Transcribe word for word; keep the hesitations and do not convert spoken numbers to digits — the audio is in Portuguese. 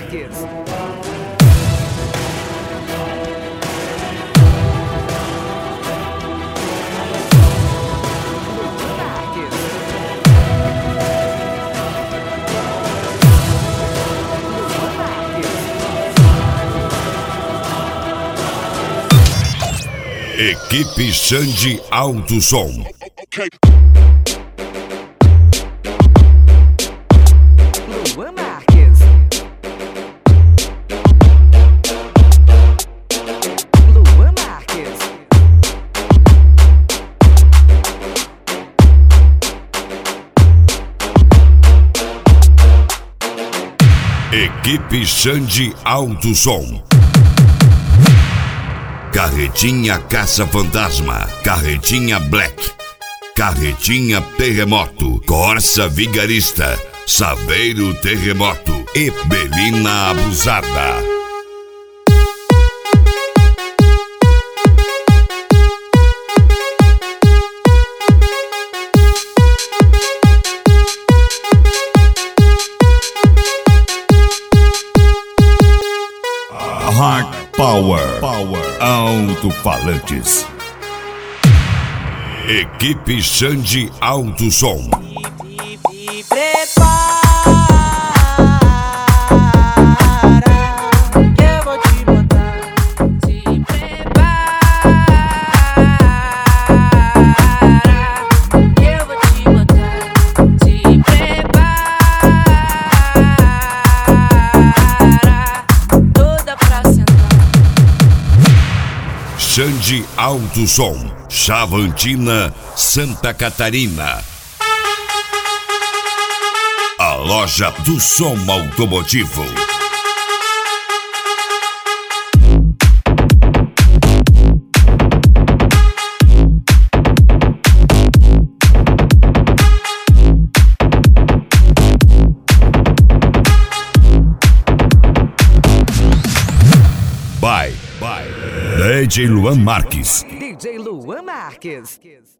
Marques. Equipe Xande Alto Som. Okay. Luan Marques. Luan Marques. Equipe Xande Alto Som. Carretinha Caça-Fantasma, Carretinha Black, Carretinha Terremoto, Corsa Vigarista, Saveiro Terremoto e Belina Abusada. Hard Power, Power, Alto-Falantes. Equipe Xande Alto Som. Me prepara, que eu vou te botar. Se prepara, que eu vou te botar. Se prepara, toda pra sentar. Xande Alto Som, Chavantina, Santa Catarina. A loja do som automotivo. Bye, bye. D J Luan Marques. D J Luan Marques.